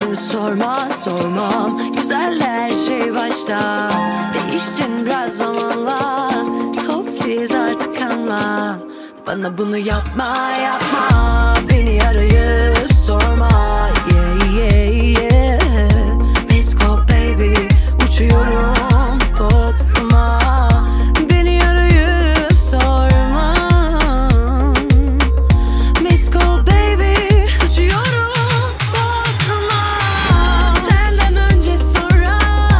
Bana sorma sormam, güzel her şey başta. Değiştin biraz zamanla, toksiz artık anla. Bana bunu yapma yapma, beni arayıp